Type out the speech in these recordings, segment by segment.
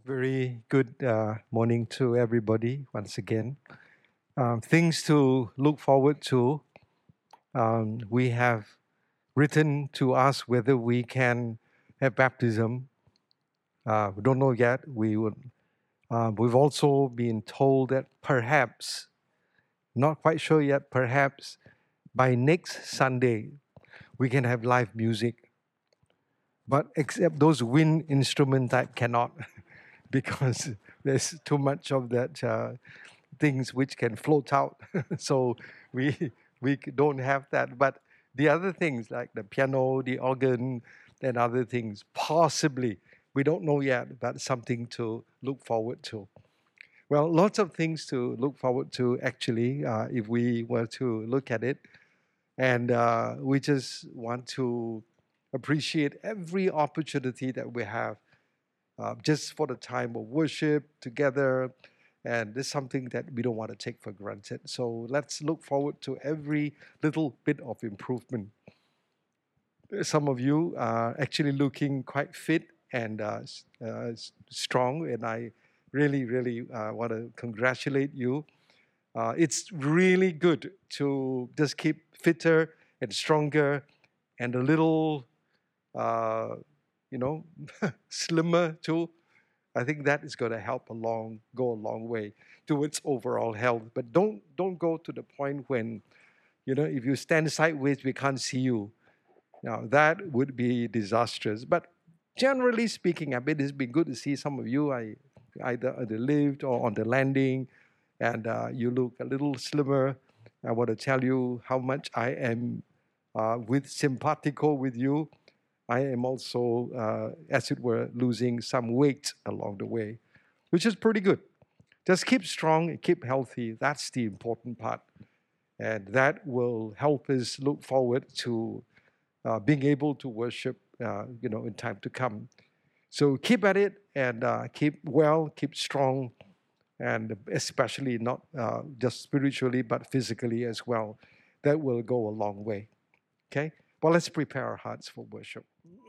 Very good morning to everybody once again. Things to look forward to. We have written to ask whether we can have baptism. We don't know yet. We've also been told that perhaps, not quite sure yet, perhaps by next Sunday we can have live music. But except those wind instrument type cannot, because there's too much of that. Things which can float out. So we don't have that. But the other things like the piano, the organ, and other things, possibly we don't know yet, but something to look forward to. Well, lots of things to look forward to actually, if we were to look at it, and we just want to appreciate every opportunity that we have just for the time of worship together. And it's something that we don't want to take for granted. So let's look forward to every little bit of improvement. Some of you are actually looking quite fit and strong, and I really want to congratulate you. It's really good to just keep fitter and stronger and a little, uh, you know, slimmer too. I think that is going to go a long way towards overall health. But don't go to the point when if you stand sideways, we can't see you. Now that would be disastrous. But generally speaking, I bet it's been good to see some of you. I either at the lift or on the landing, and you look a little slimmer. I want to tell you how much I am with simpatico with you. I am also, as it were, losing some weight along the way, which is pretty good. Just keep strong and keep healthy. That's the important part. And that will help us look forward to being able to worship, in time to come. So keep at it and keep well, keep strong, and especially not just spiritually, but physically as well. That will go a long way. Okay? Well, let's prepare our hearts for worship.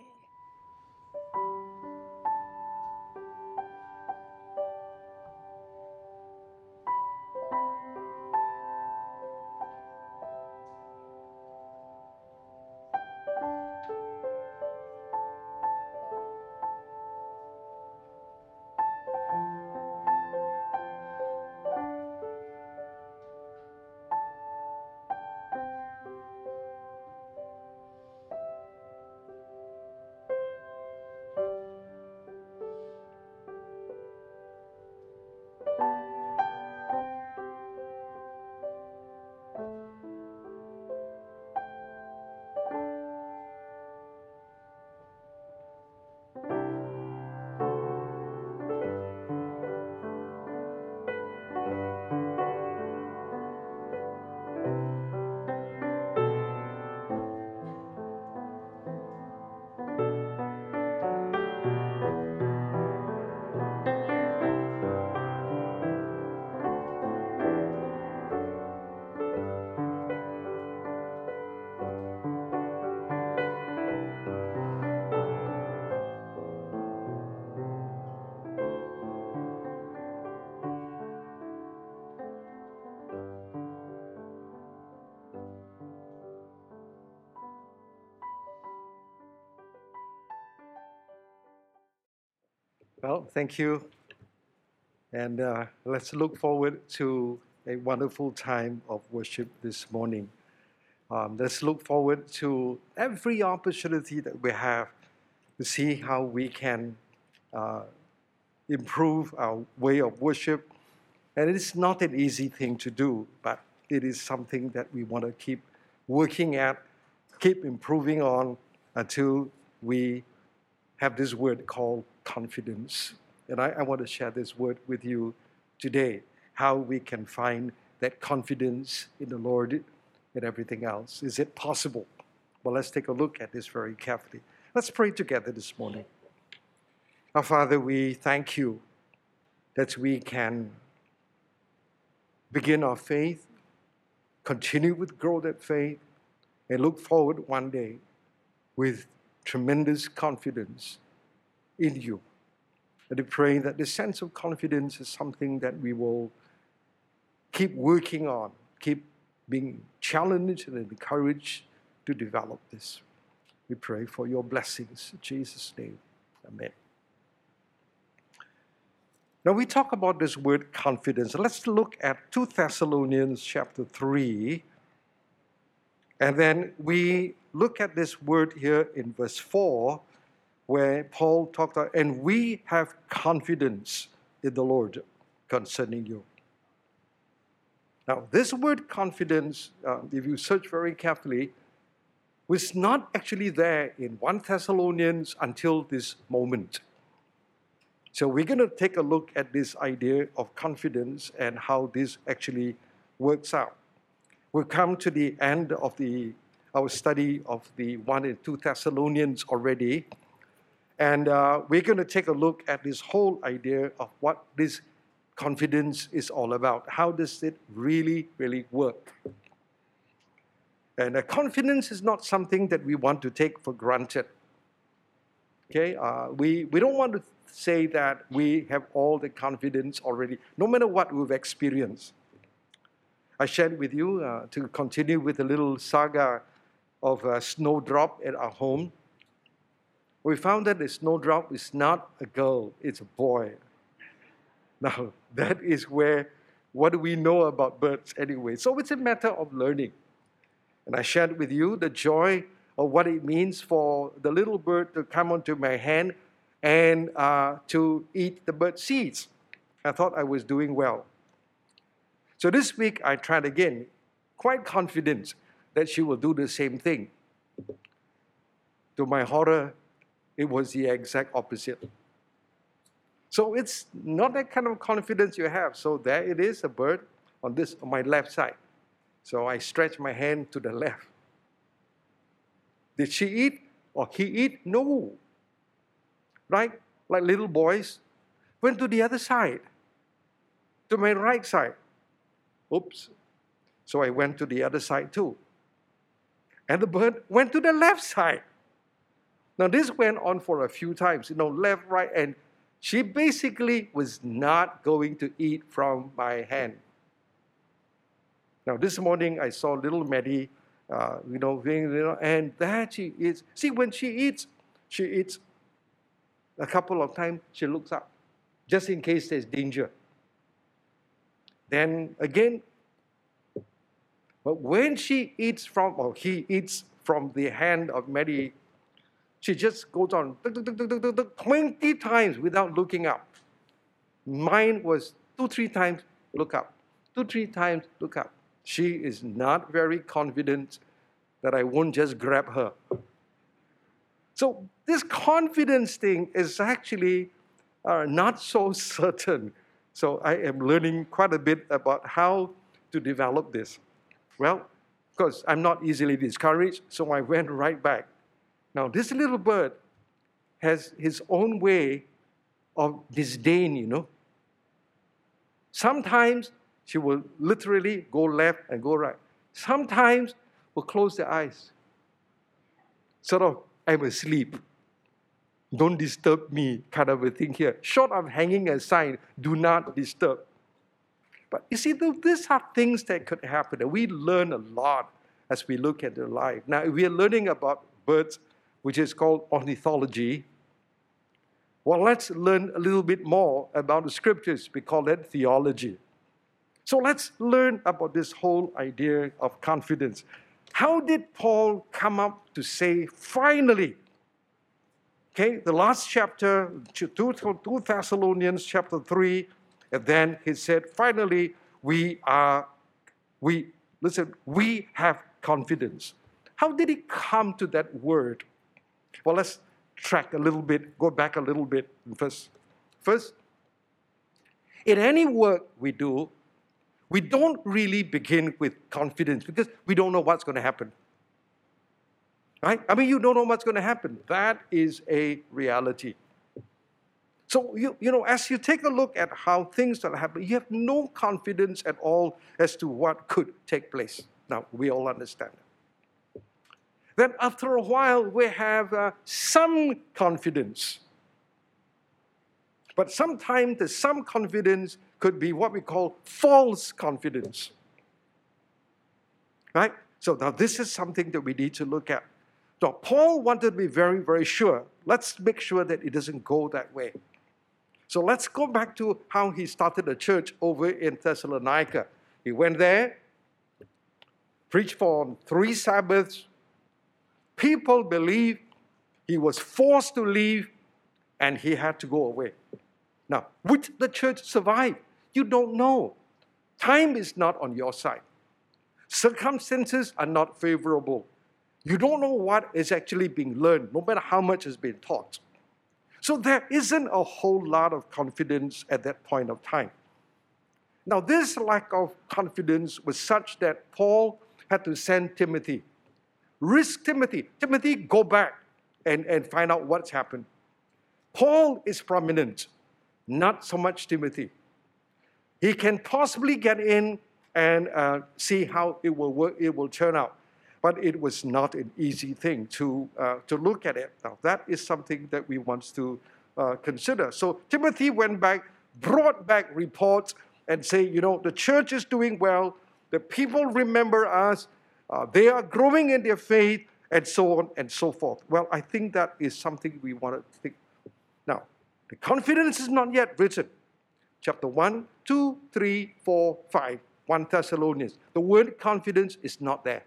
Well, thank you. And let's look forward to a wonderful time of worship this morning. Let's look forward to every opportunity that we have to see how we can uh, improve our way of worship. And it is not an easy thing to do, but it is something that we want to keep working at, keep improving on until we have this word called confidence. And I want to share this word with you today, how we can find that confidence in the Lord and everything else. Is it possible? Well, let's take a look at this very carefully. Let's pray together this morning. Our Father, we thank you that we can begin our faith, continue with growth at faith, and look forward one day with tremendous confidence in you. And I pray that this sense of confidence is something that we will keep working on, keep being challenged and encouraged to develop this. We pray for your blessings. In Jesus' name, amen. Now we talk about this word confidence. Let's look at 2 Thessalonians chapter 3. And then we look at this word here in verse 4, where Paul talked about, and we have confidence in the Lord concerning you. Now, this word confidence, if you search very carefully, was not actually there in 1 Thessalonians until this moment. So we're going to take a look at this idea of confidence and how this actually works out. We've come to the end of our study of the 1 and 2 Thessalonians already. And we're going to take a look at this whole idea of what this confidence is all about. How does it really, really work? And confidence is not something that we want to take for granted. Okay, we don't want to say that we have all the confidence already, no matter what we've experienced. I shared with you to continue with a little saga of a snowdrop at our home. We found that the snowdrop is not a girl, it's a boy. Now, that is where, what do we know about birds anyway? So it's a matter of learning. And I shared with you the joy of what it means for the little bird to come onto my hand and to eat the bird seeds. I thought I was doing well. So this week I tried again, quite confident that she will do the same thing. To my horror, it was the exact opposite. So it's not that kind of confidence you have. So there it is, a bird on my left side. So I stretch my hand to the left. Did she eat or he eat? No. Right? Like little boys. Went to the other side. To my right side. Oops. So I went to the other side too. And the bird went to the left side. Now this went on for a few times. Left, right, and she basically was not going to eat from my hand. Now this morning I saw little Maddie, and there she is. See, when she eats a couple of times, she looks up, just in case there's danger. Then again, but when he eats from the hand of Maddie, she just goes on 20 times without looking up. Mine was 2-3 times look up. 2-3 times look up. She is not very confident that I won't just grab her. So this confidence thing is actually not so certain. So I am learning quite a bit about how to develop this. Well, because I'm not easily discouraged, so I went right back. Now, this little bird has his own way of disdain, Sometimes she will literally go left and go right. Sometimes will close the eyes. Sort of, I'm asleep. Don't disturb me kind of a thing here. Short of hanging a sign, do not disturb. But you see, these are things that could happen. And we learn a lot as we look at their life. Now, we are learning about birds, which is called ornithology. Well, let's learn a little bit more about the scriptures. We call that theology. So let's learn about this whole idea of confidence. How did Paul come up to say, finally? Okay, the last chapter, 2 Thessalonians chapter 3, and then he said, finally, we have confidence. How did he come to that word? Well, let's track a little bit, go back a little bit first. First, in any work we do, we don't really begin with confidence because we don't know what's going to happen. Right? I mean, you don't know what's going to happen. That is a reality. So, as you take a look at how things are happening, you have no confidence at all as to what could take place. Now, we all understand that. Then after a while, we have some confidence. But sometimes some confidence could be what we call false confidence. Right? So now this is something that we need to look at. Now, Paul wanted to be very, very sure. Let's make sure that it doesn't go that way. So let's go back to how he started the church over in Thessalonica. He went there, preached for 3 Sabbaths. People believed. He was forced to leave, and he had to go away. Now, would the church survive? You don't know. Time is not on your side. Circumstances are not favorable. You don't know what is actually being learned, no matter how much has been taught. So there isn't a whole lot of confidence at that point of time. Now, this lack of confidence was such that Paul had to send Timothy. Risk Timothy. Timothy, go back and find out what's happened. Paul is prominent, not so much Timothy. He can possibly get in and see how it will work, it will turn out. But it was not an easy thing to look at it. Now, that is something that we want to consider. So Timothy went back, brought back reports and say, the church is doing well, the people remember us, they are growing in their faith, and so on and so forth. Well, I think that is something we want to think. Now, the confidence is not yet written. Chapter 1, 2, 3, 4, 5, 1 Thessalonians. The word confidence is not there.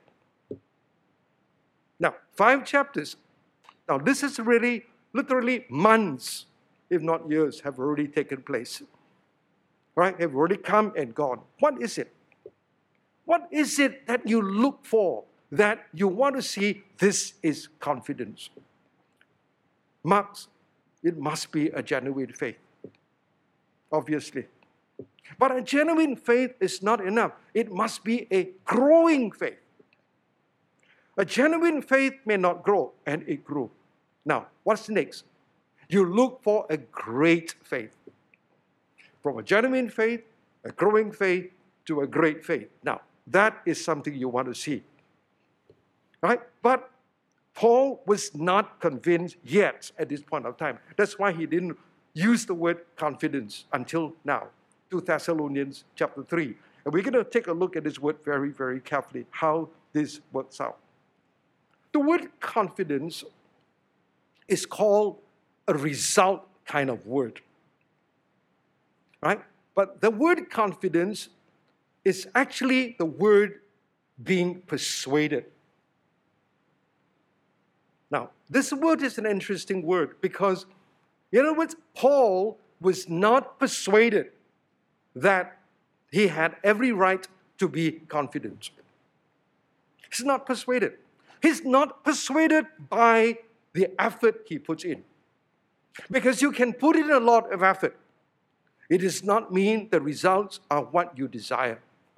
Now, 5 chapters. Now, this is really, literally months, if not years, have already taken place. Right? Have already come and gone. What is it? What is it that you look for, that you want to see? This is confidence. Marks, it must be a genuine faith. Obviously. But a genuine faith is not enough. It must be a growing faith. A genuine faith may not grow, and it grew. Now, what's next? You look for a great faith. From a genuine faith, a growing faith, to a great faith. Now, that is something you want to see. Right? But Paul was not convinced yet at this point of time. That's why he didn't use the word confidence until now. 2 Thessalonians chapter 3. And we're going to take a look at this word very, very carefully, how this works out. The word confidence is called a result kind of word. Right? But the word confidence is actually the word being persuaded. Now, this word is an interesting word because, in other words, Paul was not persuaded that he had every right to be confident. He's not persuaded. He's not persuaded by the effort he puts in. Because you can put in a lot of effort. It does not mean the results are what you desire.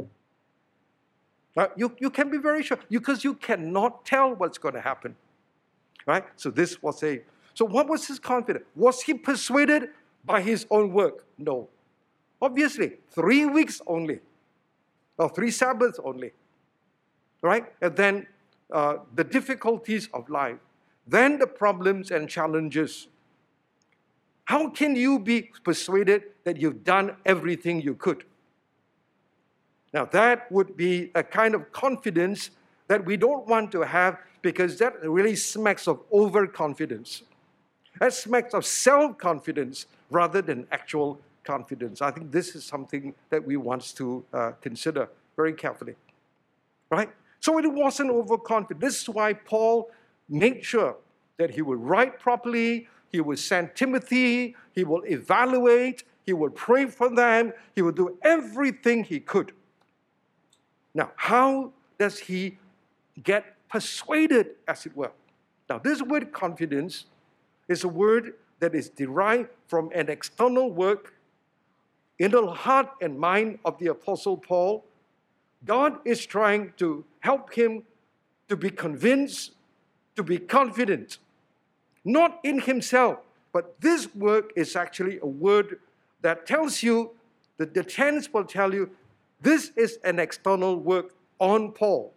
You can be very sure because you cannot tell what's going to happen. Right? So this was so what was his confidence? Was he persuaded by his own work? No. Obviously, 3 weeks only. Or 3 Sabbaths only. Right? And then the difficulties of life. Then the problems and challenges. How can you be persuaded that you've done everything you could? Now, that would be a kind of confidence that we don't want to have because that really smacks of overconfidence. That smacks of self-confidence rather than actual confidence. I think this is something that we want to consider very carefully. Right? So it wasn't overconfident. This is why Paul made sure that he would write properly, he would send Timothy, he will evaluate, he would pray for them, he would do everything he could. Now, how does he get persuaded, as it were? Now, this word confidence is a word that is derived from an external work in the heart and mind of the Apostle Paul. God is trying to help him to be convinced, to be confident, not in himself, but this word is actually a word that tells you, that the tense will tell you, this is an external work on Paul.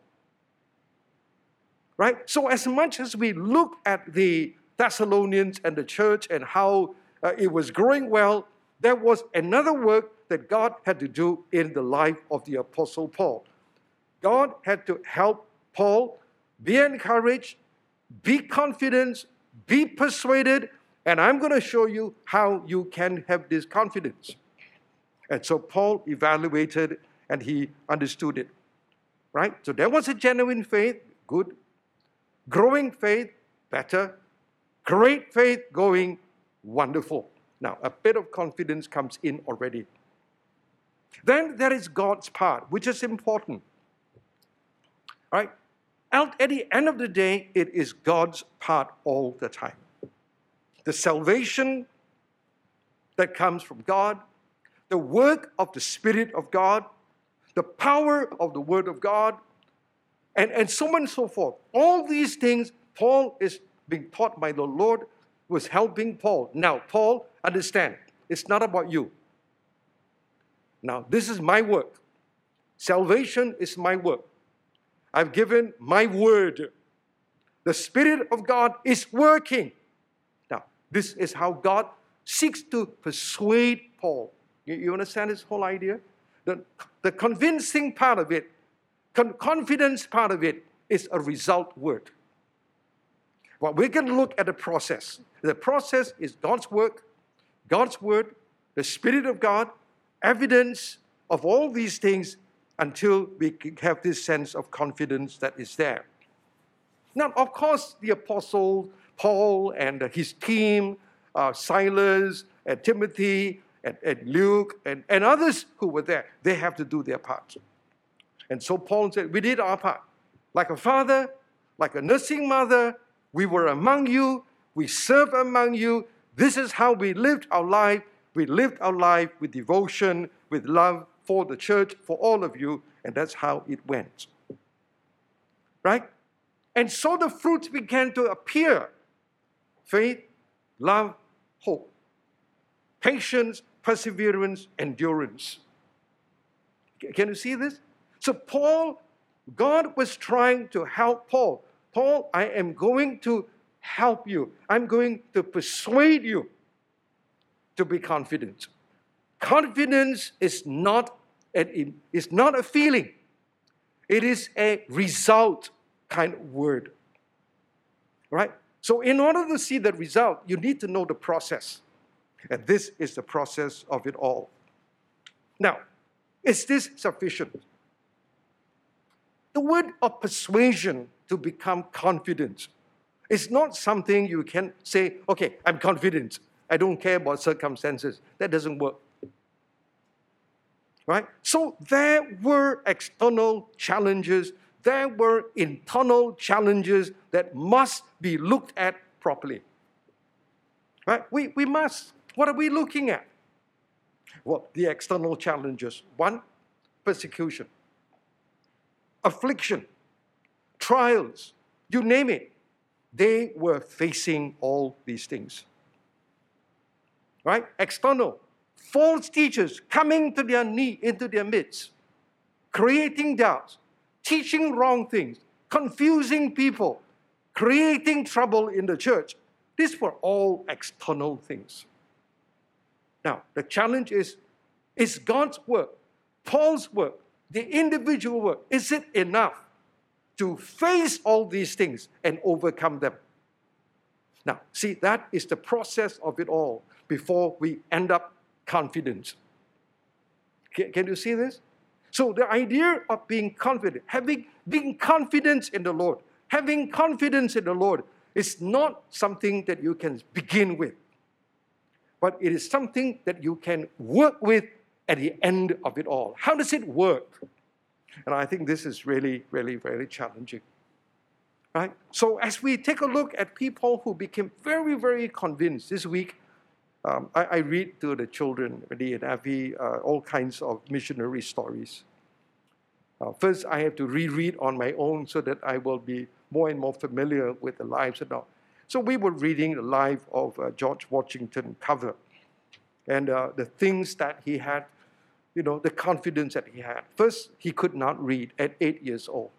Right? So as much as we look at the Thessalonians and the church and how it was growing well, there was another work that God had to do in the life of the Apostle Paul. God had to help Paul be encouraged, be confident, be persuaded, and I'm going to show you how you can have this confidence. And so Paul evaluated and he understood it, right? So there was a genuine faith, good. Growing faith, better. Great faith, going, wonderful. Now, a bit of confidence comes in already. Then there is God's part, which is important. Right? At the end of the day, it is God's part all the time. The salvation that comes from God, the work of the Spirit of God, the power of the Word of God, and so on and so forth. All these things, Paul is being taught by the Lord, was helping Paul. Now, Paul, understand, it's not about you. Now, this is my work. Salvation is my work. I've given my word. The Spirit of God is working. Now, this is how God seeks to persuade Paul. You understand this whole idea? The convincing part of it, confidence part of it is a result word. Well, we're going to look at the process. The process is God's work, God's word, the Spirit of God, evidence of all these things until we have this sense of confidence that is there. Now, of course, the Apostle Paul and his team, Silas and Timothy and Luke and others who were there, they have to do their part. And so Paul said, we did our part. Like a father, like a nursing mother, we were among you, we served among you. This is how we lived our life. We lived our life with devotion, with love for the church, for all of you, and that's how it went. Right? And so the fruits began to appear. Faith, love, hope, patience, perseverance, endurance. Can you see this? So Paul, God was trying to help Paul. Paul, I am going to help you. I'm going to persuade you to be confident. Confidence is not a feeling. It is a result kind of word. Right? So in order to see the result, you need to know the process. And this is the process of it all. Now, is this sufficient? The word of persuasion to become confident is not something you can say, okay, I'm confident. I don't care about circumstances. That doesn't work. Right? So there were external challenges. There were internal challenges that must be looked at properly. Right? We must. What are we looking at? Well, the external challenges. One, persecution, affliction, trials, you name it. They were facing all these things. Right? External, false teachers coming to into their midst, creating doubts, teaching wrong things, confusing people, creating trouble in the church. These were all external things. Now, the challenge is God's work, Paul's work, the individual work, is it enough to face all these things and overcome them? Now, see, that is the process of it all before we end up confident. Can you see this? So the idea of being confident, being confident in the Lord, having confidence in the Lord is not something that you can begin with, but it is something that you can work with at the end of it all. How does it work? And I think this is really, really, very challenging. Right? So as we take a look at people who became very, very convinced this week, I read to the children, Eddie and Avi, all kinds of missionary stories. First, I have to reread on my own so that I will be more and more familiar with the lives and all. So we were reading the life of George Washington Carver and the things that he had, the confidence that he had. First, he could not read at 8 years old.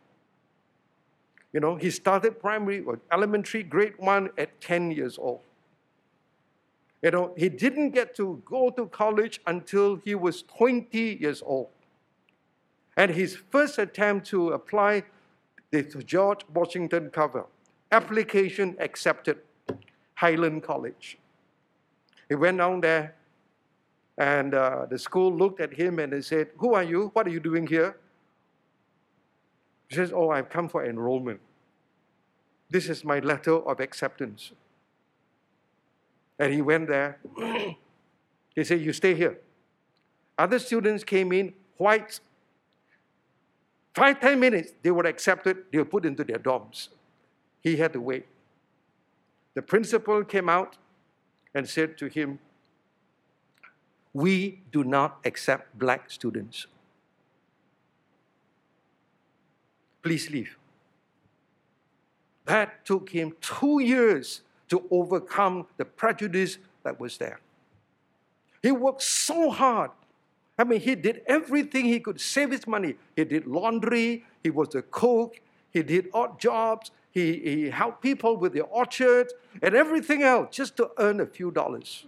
He started primary or elementary, grade 1 at 10 years old. He didn't get to go to college until he was 20 years old. And his first attempt to apply the George Washington Carver, application accepted, Highland College. He went down there, and the school looked at him and they said, "Who are you? What are you doing here?" He says, "Oh, I've come for enrollment. This is my letter of acceptance." And he went there. He said, "You stay here." Other students came in, whites. 5-10 minutes, they were accepted, they were put into their dorms. He had to wait. The principal came out and said to him, "We do not accept black students. Please leave." That took him 2 years to overcome the prejudice that was there. He worked so hard. He did everything he could save his money. He did laundry, he was a cook, he did odd jobs, he helped people with the orchard and everything else just to earn a few dollars.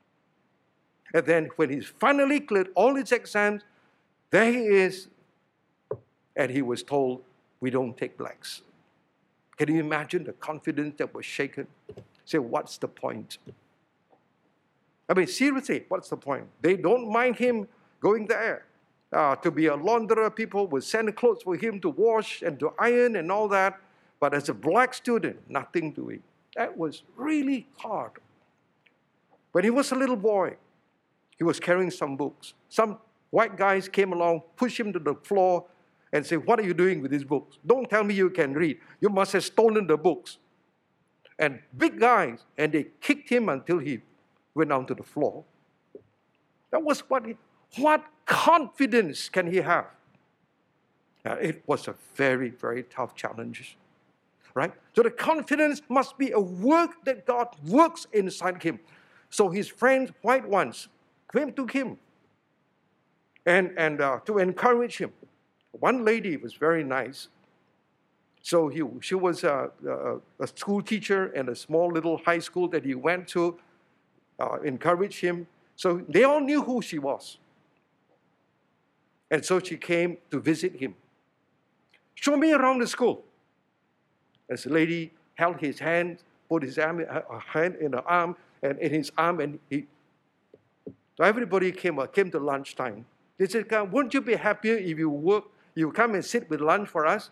And then when he finally cleared all his exams, there he is, and he was told, "We don't take blacks." Can you imagine the confidence that was shaken? Say, what's the point? Seriously, what's the point? They don't mind him going there. To be a launderer, people would send clothes for him to wash and to iron and all that. But as a black student, nothing doing. That was really hard. When he was a little boy, he was carrying some books. Some white guys came along, pushed him to the floor, and said, "What are you doing with these books? Don't tell me you can read. You must have stolen the books." And big guys, and they kicked him until he went down to the floor. That was what confidence can he have? It was a very, very tough challenge, right? So the confidence must be a work that God works inside him. So his friends, white ones, came to him and to encourage him. One lady was very nice. So she was a school teacher in a small little high school that he went to, encouraged him. So they all knew who she was. And so she came to visit him. "Show me around the school." As the lady held his hand, put her hand in her arm, and in his arm, and so everybody came to lunchtime. They said, "Wouldn't you be happier if you come and sit with lunch for us?"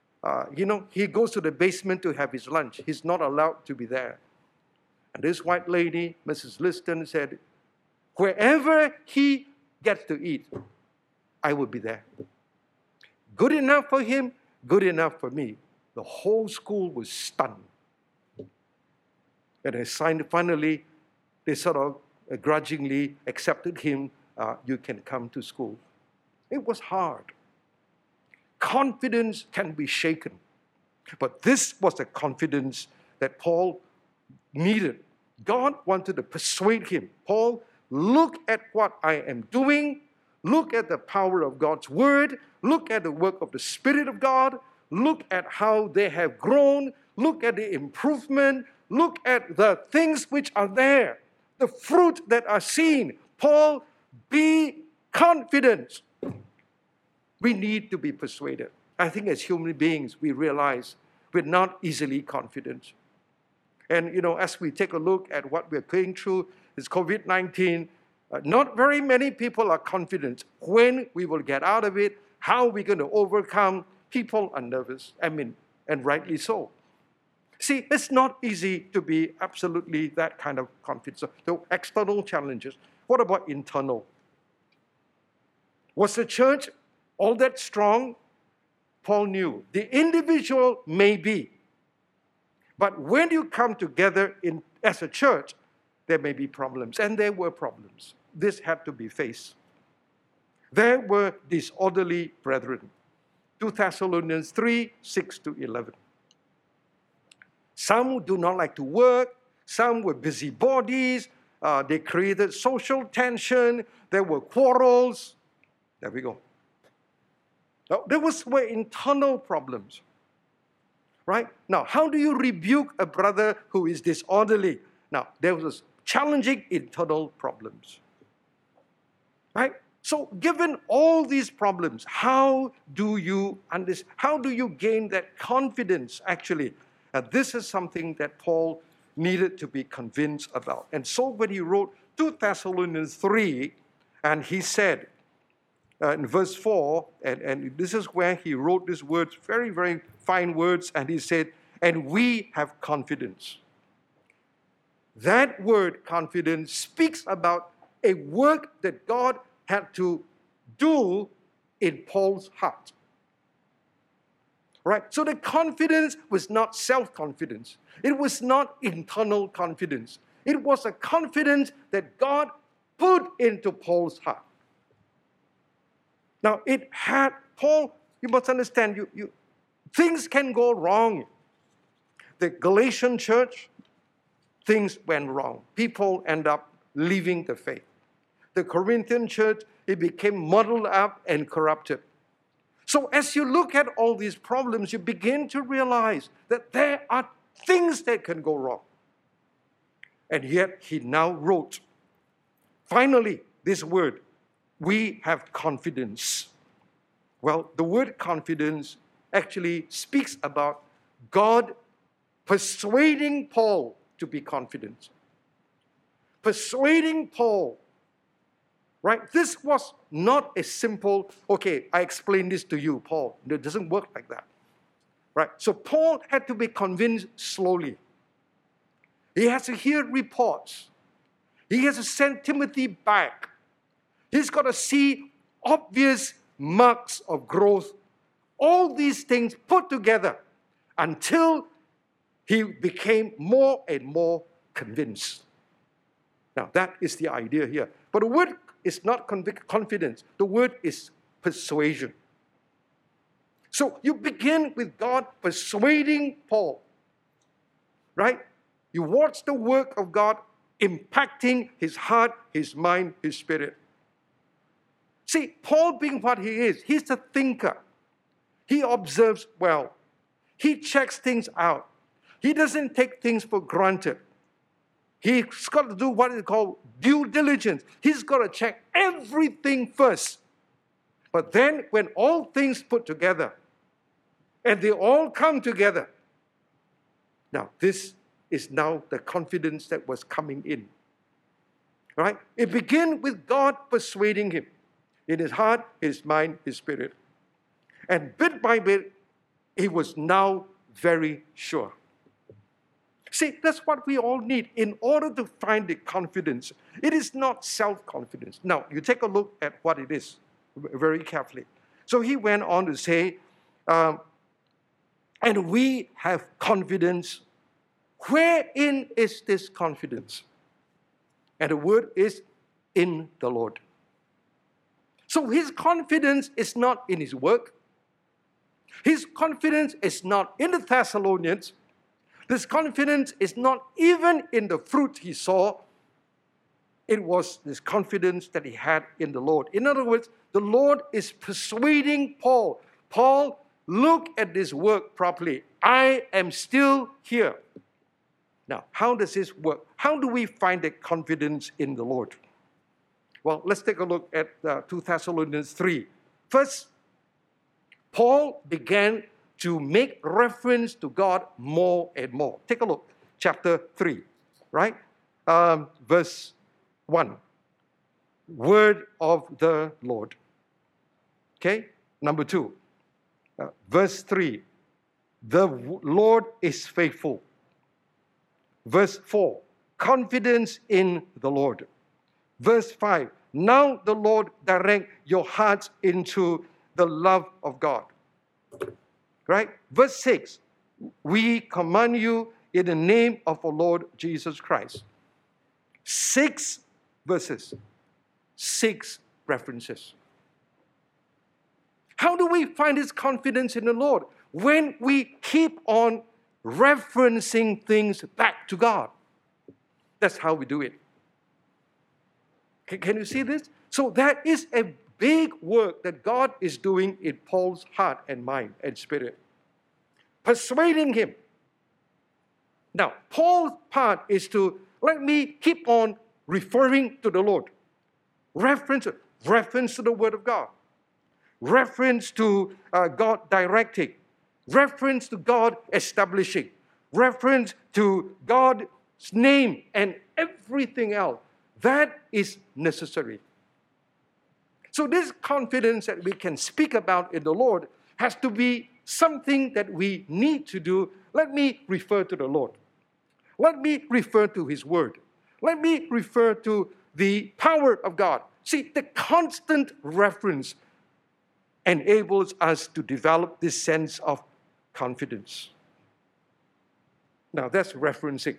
He goes to the basement to have his lunch. He's not allowed to be there. And this white lady, Mrs. Liston, said, "Wherever he gets to eat, I will be there. Good enough for him, good enough for me." The whole school was stunned. And finally, they sort of grudgingly accepted him. "You can come to school." It was hard. Confidence can be shaken. But this was the confidence that Paul needed. God wanted to persuade him. "Paul, look at what I am doing. Look at the power of God's word. Look at the work of the Spirit of God. Look at how they have grown. Look at the improvement. Look at the things which are there, the fruit that are seen. Paul, be confident." We need to be persuaded. I think as human beings, we realize we're not easily confident. And, as we take a look at what we're going through, this COVID-19, not very many people are confident when we will get out of it, how we're going to overcome. People are nervous, and rightly so. See, it's not easy to be absolutely that kind of confident. So external challenges. What about internal? Was the church all that strong? Paul knew. The individual may be. But when you come together as a church, there may be problems. And there were problems. This had to be faced. There were disorderly brethren. 2 Thessalonians 3, 6-11. Some do not like to work. Some were busybodies. They created social tension. There were quarrels. There we go. There were internal problems. Right? Now, how do you rebuke a brother who is disorderly? Now, there was challenging internal problems. Right? So given all these problems, how do you gain that confidence actually? And this is something that Paul needed to be convinced about. And so when he wrote 2 Thessalonians 3, and he said in verse 4, and this is where he wrote these words, very, very fine words, and he said, and we have confidence. That word confidence speaks about a work that God had to do in Paul's heart. Right? So the confidence was not self-confidence. It was not internal confidence. It was a confidence that God put into Paul's heart. Now, it had, Paul, you must understand, things can go wrong. The Galatian church, things went wrong. People end up leaving the faith. The Corinthian church, it became muddled up and corrupted. So as you look at all these problems, you begin to realize that there are things that can go wrong. And yet he now wrote, finally, this word, we have confidence. Well, the word confidence actually speaks about God persuading Paul to be confident. Persuading Paul. Right? This was not a simple, okay, I explain this to you, Paul. It doesn't work like that. Right? So Paul had to be convinced slowly. He has to hear reports. He has to send Timothy back. He's got to see obvious marks of growth. All these things put together until he became more and more convinced. Now, that is the idea here. But the word is not confidence. The word is persuasion. So you begin with God persuading Paul. Right? You watch the work of God impacting his heart, his mind, his spirit. See, Paul being what he is, he's a thinker. He observes well. He checks things out. He doesn't take things for granted. He's got to do what is called due diligence. He's got to check everything first. But then when all things put together, and they all come together, now this is now the confidence that was coming in. Right? It began with God persuading him in his heart, his mind, his spirit. And bit by bit, he was now very sure. See, that's what we all need in order to find the confidence. It is not self-confidence. Now, you take a look at what it is very carefully. So he went on to say, and we have confidence. Wherein is this confidence? And the word is in the Lord. So his confidence is not in his work. His confidence is not in the Thessalonians. This confidence is not even in the fruit he saw. It was this confidence that he had in the Lord. In other words, the Lord is persuading Paul. Paul, look at this work properly. I am still here. Now, how does this work? How do we find that confidence in the Lord? Well, let's take a look at 2 Thessalonians 3. First, Paul began to make reference to God more and more. Take a look, chapter 3, right? Verse 1. Word of the Lord. Okay? Number 2. Verse 3. The Lord is faithful. Verse 4. Confidence in the Lord. Verse 5. Now the Lord direct your hearts into the love of God. Right? Verse 6. We command you in the name of our Lord Jesus Christ. 6 verses. 6 references. How do we find this confidence in the Lord? When we keep on referencing things back to God. That's how we do it. Can you see this? So that is a big work that God is doing in Paul's heart and mind and spirit. Persuading him. Now, Paul's part is to, Let me keep on referring to the Lord. Reference to the Word of God. Reference to God directing. Reference to God establishing. Reference to God's name and everything else. That is necessary. So this confidence that we can speak about in the Lord has to be something that we need to do. Let me refer to the Lord. Let me refer to His Word. Let me refer to the power of God. See, the constant reference enables us to develop this sense of confidence. Now, that's referencing.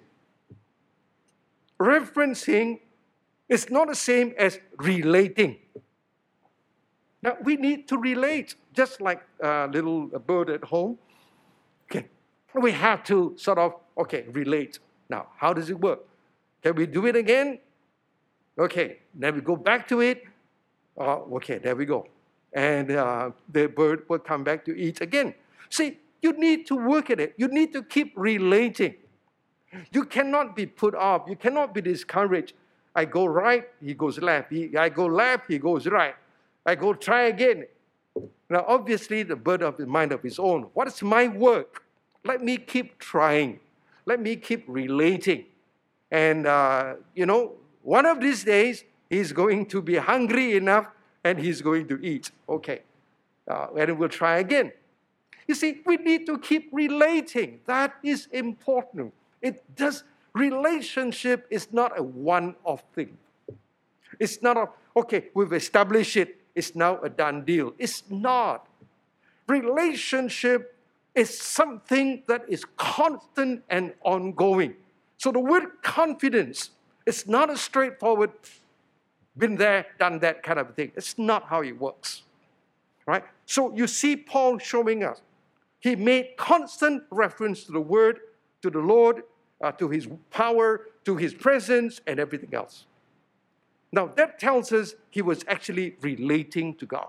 Referencing is not the same as relating. Now, we need to relate, just like a little bird at home. Okay, we have to sort of, relate. Now, how does it work? Can we do it again? Okay, then we go back to it. Okay, there we go. And the bird will come back to eat again. See, you need to work at it. You need to keep relating. You cannot be put off. You cannot be discouraged. I go right, he goes left. I go left, he goes right. I go try again. Now, obviously, the bird of the mind of his own. What is my work? Let me keep trying. Let me keep relating. And, one of these days, he's going to be hungry enough and he's going to eat. Okay. And we'll try again. You see, we need to keep relating. That is important. Relationship is not a one-off thing. It's not we've established it. It's now a done deal. It's not. Relationship is something that is constant and ongoing. So the word confidence is not a straightforward, been there, done that kind of thing. It's not how it works. Right? So you see Paul showing us. He made constant reference to the Word, to the Lord, to His power, to His presence, and everything else. Now, that tells us he was actually relating to God.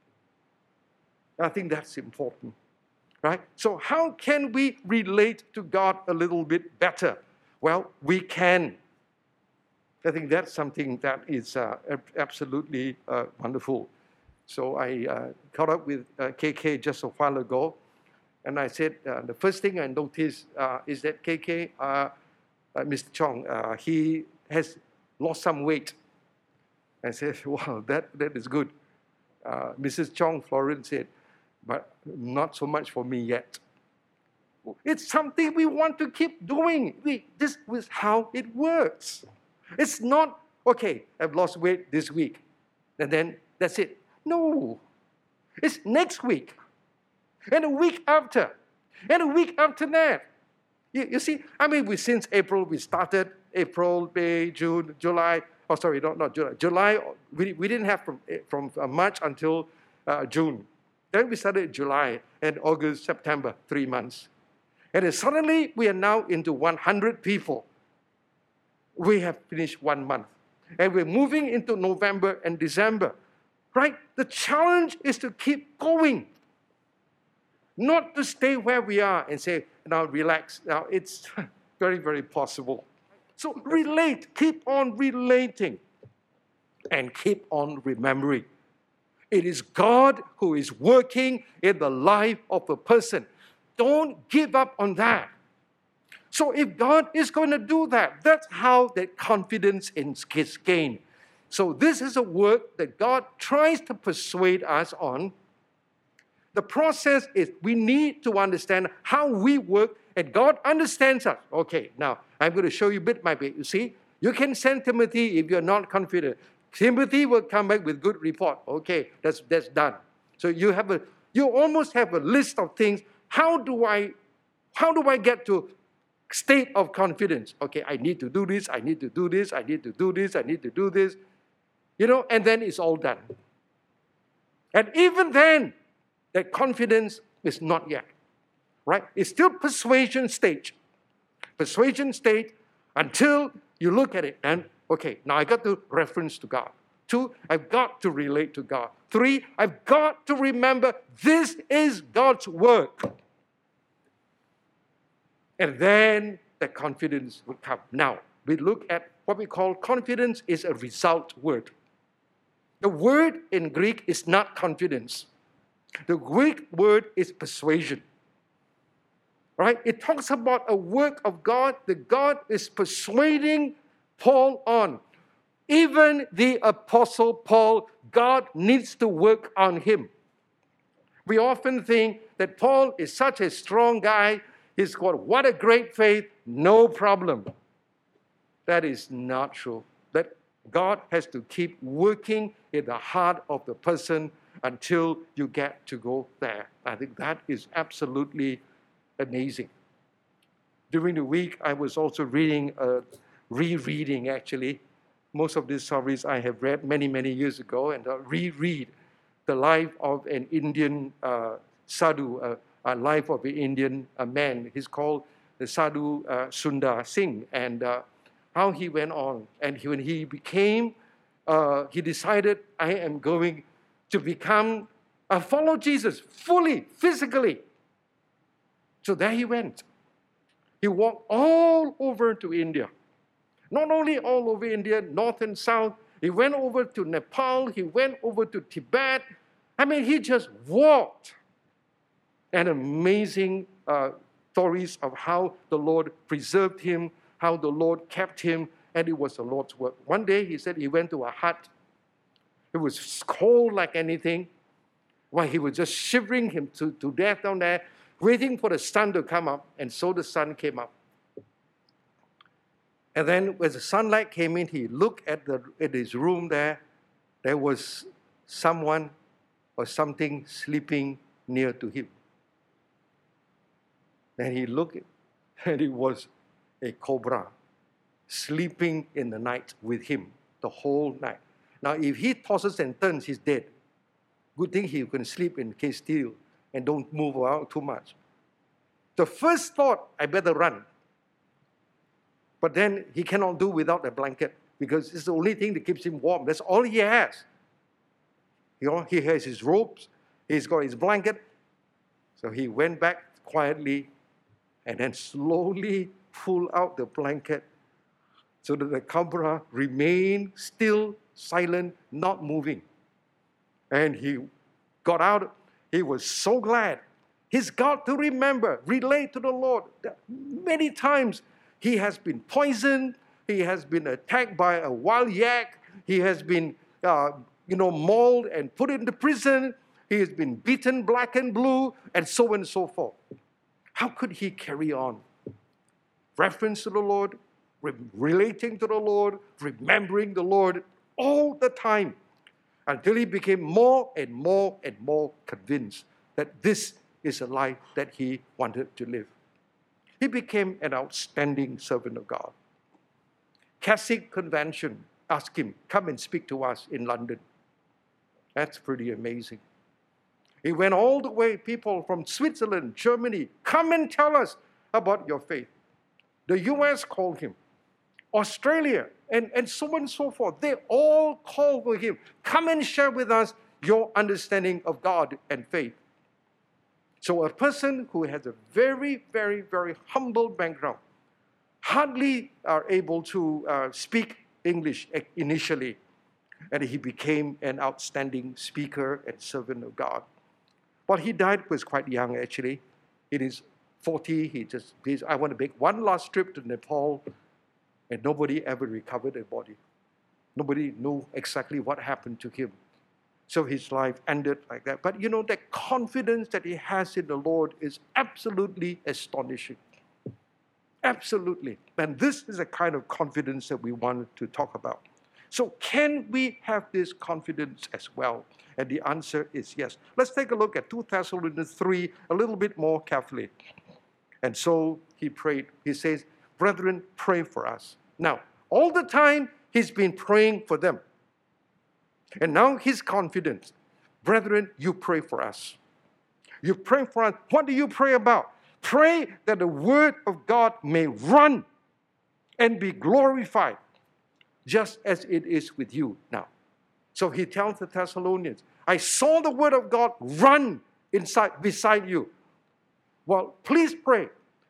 I think that's important, right? So how can we relate to God a little bit better? Well, we can. I think that's something that is absolutely wonderful. So I caught up with KK just a while ago, and I said, the first thing I noticed is that KK, Mr. Chong, he has lost some weight. I said, wow, that is good. Mrs. Chong, Florence said, but not so much for me yet. It's something we want to keep doing. This is how it works. It's not, I've lost weight this week, and then that's it. No. It's next week, and a week after, and a week after that. You see, since April, we started April, May, June, July. Oh, sorry, not July. July, we didn't have from March until June. Then we started July and August, September, 3 months. And then suddenly, we are now into 100 people. We have finished 1 month. And we're moving into November and December. Right? The challenge is to keep going. Not to stay where we are and say, now relax. Now, it's very, very possible. So relate, keep on relating, and keep on remembering. It is God who is working in the life of a person. Don't give up on that. So if God is going to do that, that's how that confidence is gained. So this is a work that God tries to persuade us on. The process is we need to understand how we work, and God understands us. Okay, now I'm going to show you bit by bit. You see, you can send Timothy if you're not confident. Timothy will come back with good report. Okay, that's done. So you almost have a list of things. How do I get to state of confidence? Okay, I need to do this. I need to do this. I need to do this. I need to do this. And then it's all done. And even then, that confidence is not yet, right? It's still persuasion stage. Persuasion stage until you look at it and, now I got to reference to God. 2, I've got to relate to God. 3, I've got to remember this is God's work. And then the confidence will come. Now, we look at what we call confidence is a result word. The word in Greek is not confidence. The Greek word is persuasion. Right? It talks about a work of God that God is persuading Paul on. Even the Apostle Paul, God needs to work on him. We often think that Paul is such a strong guy. He's got what a great faith, no problem. That is not true. That God has to keep working in the heart of the person until you get to go there. I think that is absolutely amazing. During the week, I was also rereading actually. Most of these stories I have read many, many years ago, and reread the life of an Indian sadhu, a life of an Indian man. He's called the Sadhu Sundar Singh, and how he went on. And when he became, he decided, I am going to become, follow Jesus fully, physically. So there he went. He walked all over to India. Not only all over India, north and south, he went over to Nepal, he went over to Tibet. I mean, he just walked. And amazing stories of how the Lord preserved him, how the Lord kept him, and it was the Lord's work. One day, he said he went to a hut. It was cold like anything. While he was just shivering him to death down there, waiting for the sun to come up, and so the sun came up. And then when the sunlight came in, he looked at his room there. There was someone or something sleeping near to him. Then he looked, and it was a cobra sleeping in the night with him the whole night. Now, if he tosses and turns, he's dead. Good thing he can sleep in case still and don't move around too much. The first thought, I better run. But then he cannot do without a blanket because it's the only thing that keeps him warm. That's all he has. You know, he has his robes, he's got his blanket. So he went back quietly and then slowly pulled out the blanket so that the cobra remained still, silent, not moving. And he got out. He was so glad. He's got to remember, relate to the Lord. Many times he has been poisoned. He has been attacked by a wild yak. He has been, mauled and put into prison. He has been beaten black and blue, and so on and so forth. How could he carry on? Reference to the Lord, relating to the Lord, remembering the Lord all the time, until he became more and more and more convinced that this is a life that he wanted to live. He became an outstanding servant of God. Catholic Convention asked him, come and speak to us in London. That's pretty amazing. He went all the way, people from Switzerland, Germany, come and tell us about your faith. The US called him. Australia, and so on and so forth. They all called for him. Come and share with us your understanding of God and faith. So a person who has a very, very, very humble background, hardly are able to speak English initially, and he became an outstanding speaker and servant of God. But he died was quite young, actually. In his 40s, I want to make one last trip to Nepal, and nobody ever recovered a body. Nobody knew exactly what happened to him. So his life ended like that. But you know, the confidence that he has in the Lord is absolutely astonishing. Absolutely. And this is the kind of confidence that we wanted to talk about. So can we have this confidence as well? And the answer is yes. Let's take a look at 2 Thessalonians 3 a little bit more carefully. And so he prayed. He says, brethren, pray for us. Now, all the time, he's been praying for them. And now his confidence. Brethren, you pray for us. You pray for us. What do you pray about? Pray that the word of God may run and be glorified, just as it is with you now. So he tells the Thessalonians, I saw the word of God run beside you. Well, please pray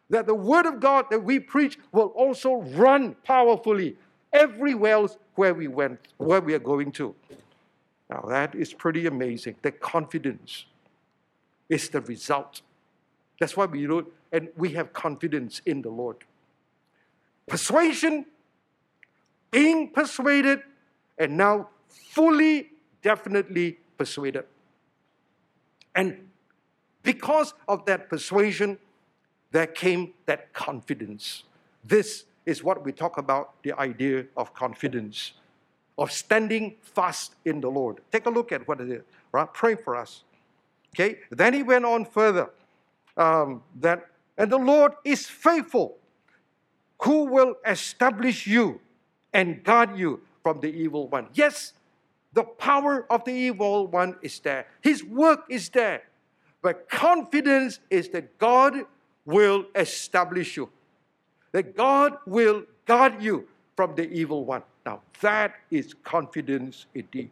that the word of God that we preach will also run powerfully everywhere else where we are going to. Now that is pretty amazing. The confidence is the result. That's why we do, and we have confidence in the Lord. Persuasion, being persuaded, and now fully, definitely persuaded. And because of that persuasion, there came that confidence. This is what we talk about, the idea of confidence, of standing fast in the Lord. Take a look at what it is. Right? Pray for us. Okay. Then he went on further. And the Lord is faithful, who will establish you and guard you from the evil one. Yes, the power of the evil one is there. His work is there. But confidence is that God will establish you, that God will guard you from the evil one. Now, that is confidence indeed.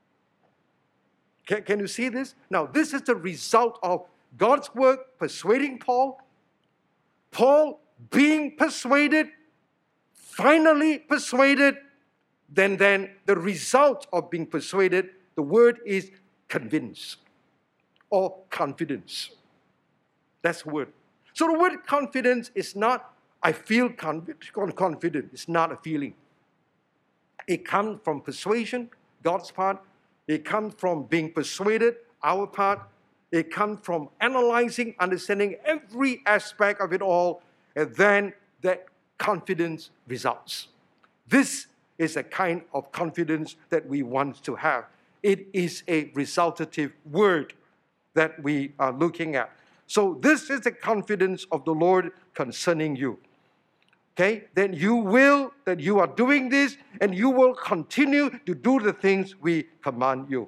Can you see this? Now, this is the result of God's work persuading Paul, Paul being persuaded, finally persuaded, then the result of being persuaded, the word is convince or confidence. That's the word. So the word confidence is not, I feel confident. It's not a feeling. It comes from persuasion, God's part. It comes from being persuaded, our part. It comes from analyzing, understanding every aspect of it all, and then that confidence results. This is a kind of confidence that we want to have. It is a resultative word that we are looking at. So this is the confidence of the Lord concerning you. Okay? That you are doing this, and you will continue to do the things we command you.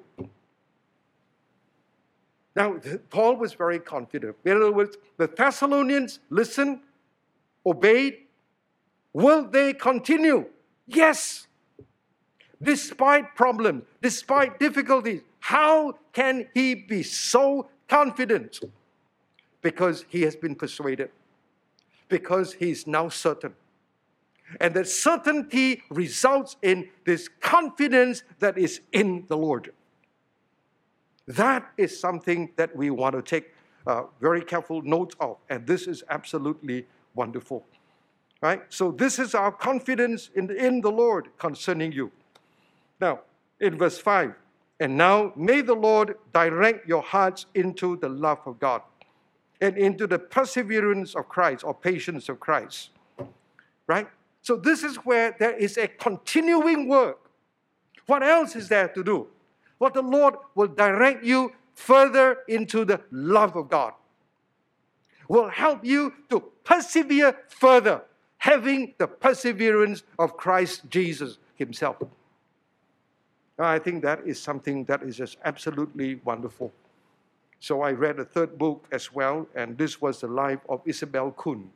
Now, Paul was very confident. In other words, the Thessalonians listened, obeyed. Will they continue? Yes. Despite problems, despite difficulties, how can he be so confident? Because he has been persuaded. Because he is now certain. And that certainty results in this confidence that is in the Lord. That is something that we want to take very careful note of. And this is absolutely wonderful. Right? So this is our confidence in the Lord concerning you. Now, in verse 5, and now may the Lord direct your hearts into the love of God and into the perseverance of Christ or patience of Christ. Right? So this is where there is a continuing work. What else is there to do? What the Lord will direct you further into the love of God. Will help you to persevere further, having the perseverance of Christ Jesus himself. I think that is something that is just absolutely wonderful. So I read a third book as well, and this was the life of Isabel Kuhn.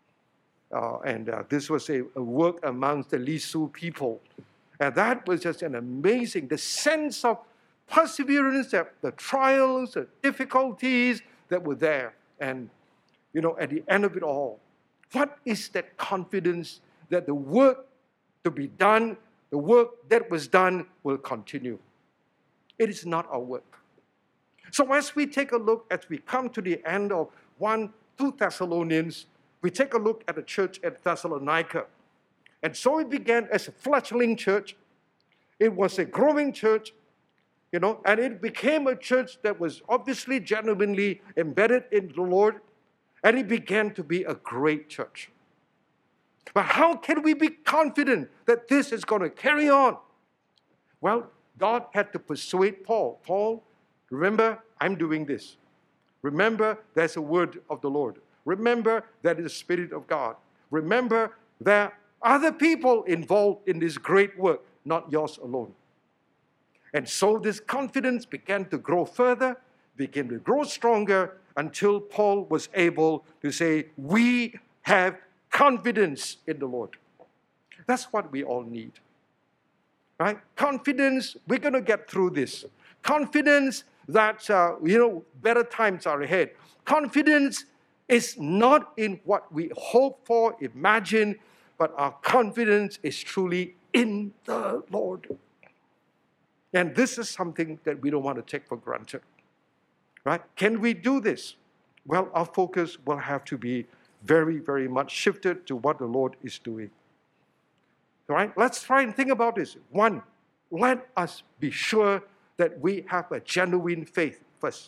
This was a work amongst the Lisu people. And that was just an amazing, the sense of perseverance, the trials, the difficulties that were there. And, at the end of it all, what is that confidence that the work to be done, the work that was done will continue? It is not our work. So as we take a look, as we come to the end of 2 Thessalonians, we take a look at the church at Thessalonica. And so it began as a fledgling church. It was a growing church, and it became a church that was obviously genuinely embedded in the Lord, and it began to be a great church. But how can we be confident that this is going to carry on? Well, God had to persuade Paul. Paul, remember, I'm doing this. Remember, there's a word of the Lord. Remember, that is the Spirit of God. Remember, there are other people involved in this great work, not yours alone. And so this confidence began to grow further, began to grow stronger, until Paul was able to say, we have confidence in the Lord. That's what we all need. Right? Confidence, we're going to get through this. Confidence that, better times are ahead. Confidence is not in what we hope for, imagine, but our confidence is truly in the Lord. And this is something that we don't want to take for granted. Right? Can we do this? Well, our focus will have to be very, very much shifted to what the Lord is doing. Right? Let's try and think about this. One, let us be sure that we have a genuine faith first.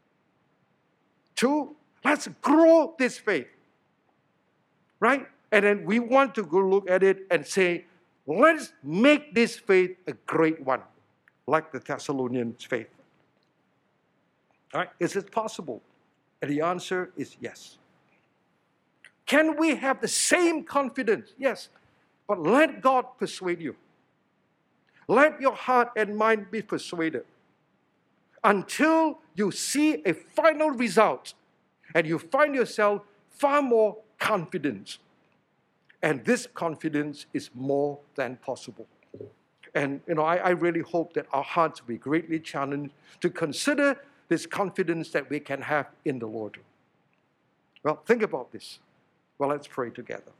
Two, let's grow this faith. Right? And then we want to go look at it and say, let's make this faith a great one, like the Thessalonians' faith. All right? Is it possible? And the answer is yes. Can we have the same confidence? Yes. But let God persuade you. Let your heart and mind be persuaded until you see a final result and you find yourself far more confident. And this confidence is more than possible. And I really hope that our hearts will be greatly challenged to consider this confidence that we can have in the Lord. Well, think about this. Well, let's pray together.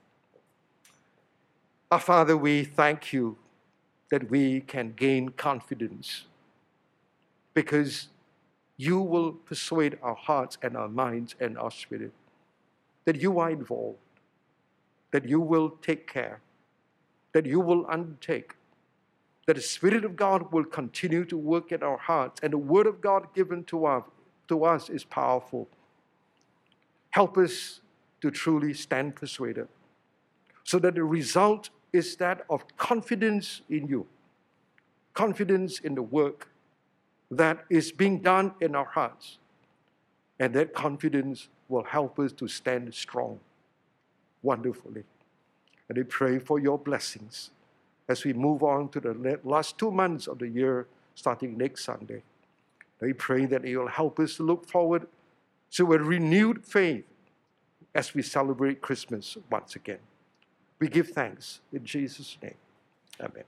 Our Father, we thank you that we can gain confidence because you will persuade our hearts and our minds and our spirit that you are involved, that you will take care, that you will undertake, that the Spirit of God will continue to work in our hearts, and the Word of God given to us is powerful. Help us to truly stand persuaded, so that the result is that of confidence in you, confidence in the work that is being done in our hearts, and that confidence will help us to stand strong, wonderfully. And I pray for your blessings as we move on to the last 2 months of the year, starting next Sunday. I pray that you will help us to look forward to a renewed faith as we celebrate Christmas once again. We give thanks in Jesus' name. Amen.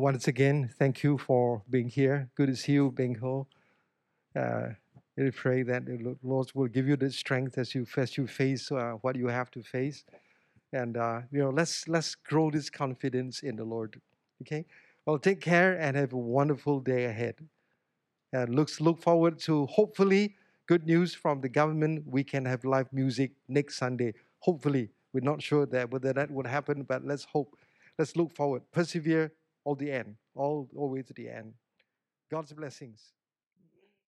once again, thank you for being here. Good to see you, Beng Ho. I pray that the Lord will give you the strength as you face what you have to face, and let's grow this confidence in the Lord. Okay, well, take care and have a wonderful day ahead. And look forward to hopefully good news from the government. We can have live music next Sunday. Hopefully, we're not sure that whether that would happen, but let's hope. Let's look forward. Persevere all the way to the end. God's blessings.